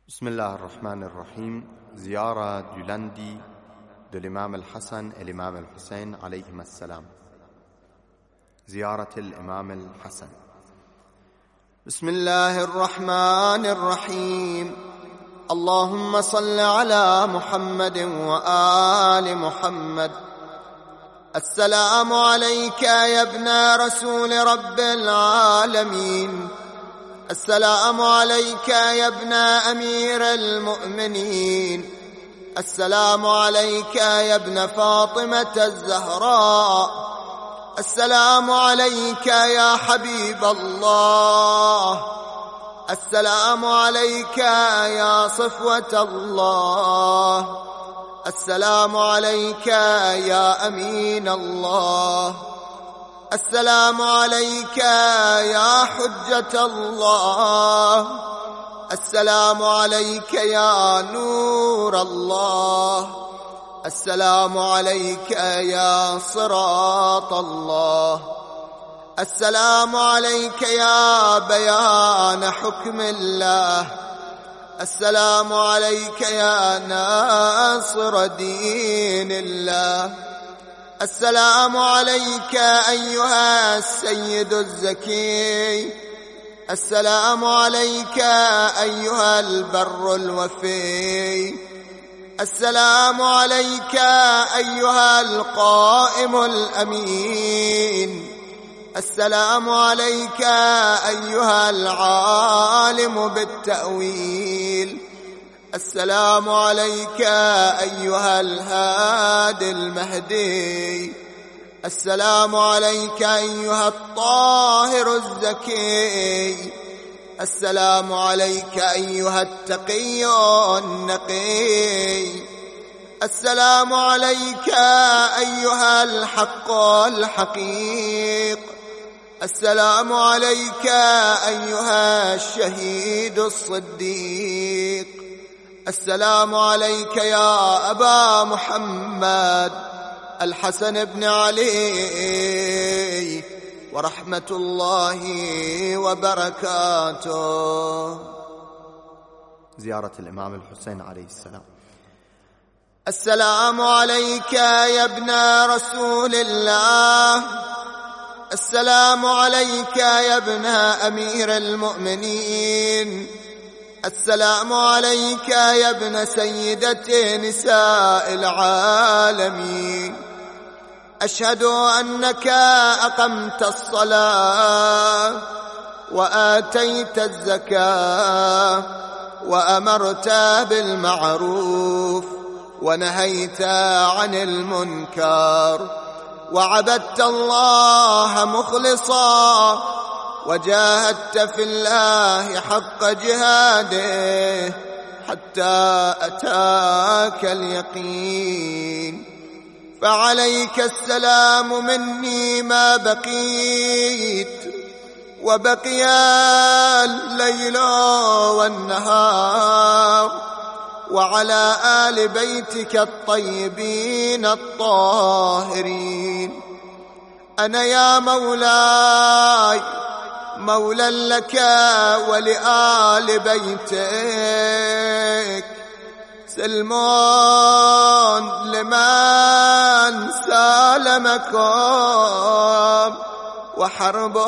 بسم الله الرحمن الرحيم. زيارة du lundi de l'imam al-Hassan et l'imam al-Hussein عليهما السلام. زيارة الإمام الحسن. بسم الله الرحمن الرحيم. اللهم صل على محمد وآل محمد. السلام عليك يا ابن رسول رب العالمين. السلام عليك يا ابن أمير المؤمنين. السلام عليك يا ابن فاطمة الزهراء. السلام عليك يا حبيب الله. السلام عليك يا صفوة الله. السلام عليك يا أمين الله. السلام عليك يا حجة الله. السلام عليك يا نور الله. السلام عليك يا صراط الله. السلام عليك يا بيان حكم الله. السلام عليك يا ناصر دين الله. السلام عليك أيها السيد الزكي. السلام عليك أيها البر الوفي. السلام عليك أيها القائم الأمين. السلام عليك أيها العالم بالتأويل. السلام عليك أيها الهادي المهدي. السلام عليك أيها الطاهر الزكي. السلام عليك أيها التقي النقي. السلام عليك أيها الحق الحقيق. السلام عليك أيها الشهيد الصديق. السلام عليك يا أبا محمد الحسن بن علي ورحمة الله وبركاته. زيارة الإمام الحسين عليه السلام. السلام عليك يا ابن رسول الله. السلام عليك يا ابن أمير المؤمنين. السلام عليك يا ابن سيدة نساء العالمين. أشهد أنك أقمت الصلاة وآتيت الزكاة وأمرت بالمعروف ونهيت عن المنكر وعبدت الله مخلصا وجاهدت في الله حق جهاده حتى أتاك اليقين. فعليك السلام مني ما بقيت وبقي الليل والنهار، وعلى آل بيتك الطيبين الطاهرين. أنا يا مولاي مولى لك ولآل بيتك، سلمون لمن سالمكم وحرب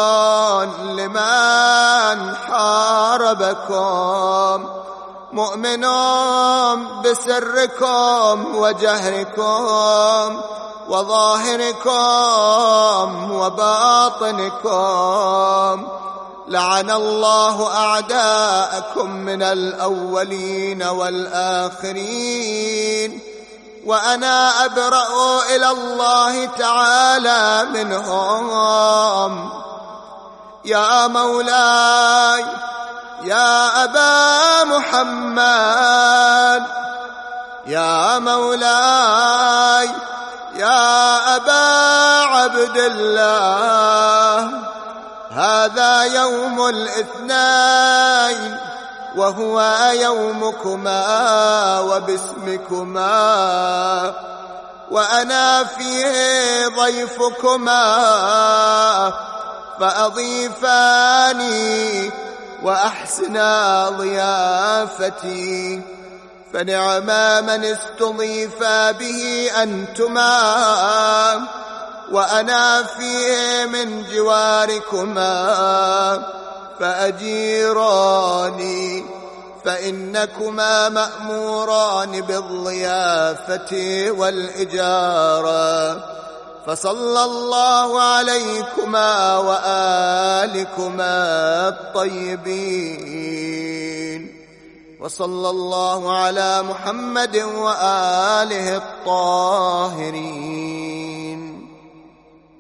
لمن حاربكم، مؤمن بسركم وجهركم وظاهركم وباطنكم. لعن الله أعداءكم من الأولين والآخرين، وأنا أبرأ إلى الله تعالى منهم. يا مولاي يا أبا محمد، يا مولاي يا أبا عبد الله، هذا يوم الاثنين وهو يومكما وباسمكما، وأنا فيه ضيفكما، فأضيفاني وأحسنا ضيافتي. ضيافتي، فنعم من استضيفا به أنتما، وأنا فيه من جواركما، فأجيراني، فإنكما مأموران بالضيافة والإجارة. فصلى الله عليكما وآلكما الطيبين، وصلى الله على محمد وآله الطاهرين.